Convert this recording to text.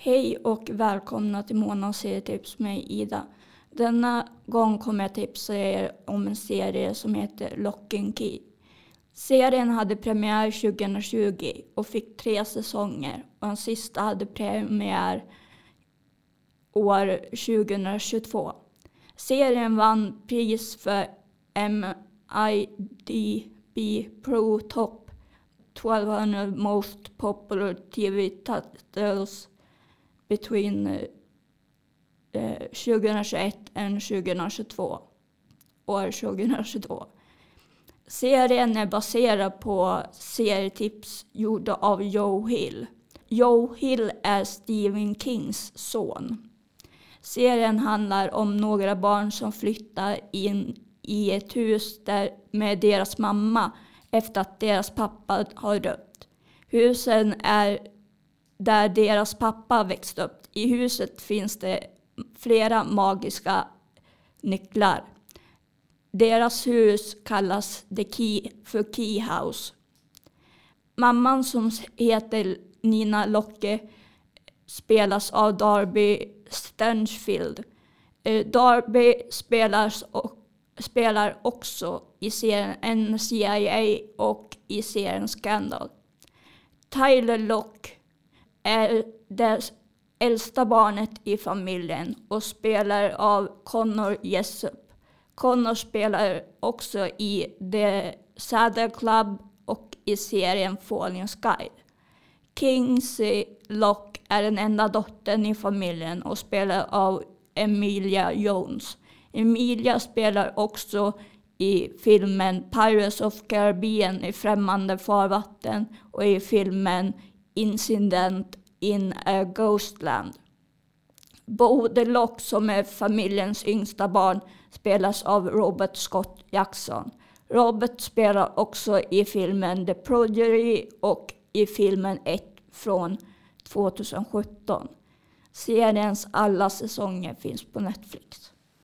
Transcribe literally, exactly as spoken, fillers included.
Hej och välkomna till Mona serietips med Ida. Denna gång kommer jag tipsa er om en serie som heter Lock and Key. Serien hade premiär tjugohundratjugo och fick tre säsonger och den sista hade premiär år tjugohundratjugotvå. Serien vann pris för M I D B Pro Top tolv hundred Most Popular T V Titles between uh, tjugohundratjugoett och tjugohundratjugotvå. År tjugohundratjugotvå. Serien är baserad på serietips gjorda av Joe Hill. Joe Hill är Stephen Kings son. Serien handlar om några barn som flyttar in i ett hus där med deras mamma efter att deras pappa har dött. Husen är där deras pappa växt upp. I huset finns det flera magiska nycklar. Deras hus kallas The Key för Key House. Mamman som heter Nina Locke spelas av Darby Stanchfield. Darby spelas och, spelar också i serien N C I A och i serien Scandal. Tyler Locke är det äldsta barnet i familjen och spelar av Connor Jessup. Connor spelar också i The Saddle Club och i serien Falling Sky. Kingsley Locke är den enda dottern i familjen och spelar av Emilia Jones. Emilia spelar också i filmen Pirates of Caribbean i främmande farvatten och i filmen Incident in a Ghostland. Både Locke, som är familjens yngsta barn, spelas av Robert Scott Jackson. Robert spelar också i filmen The Prodigy och i filmen ett från tjugosjutton. Seriens alla säsonger finns på Netflix.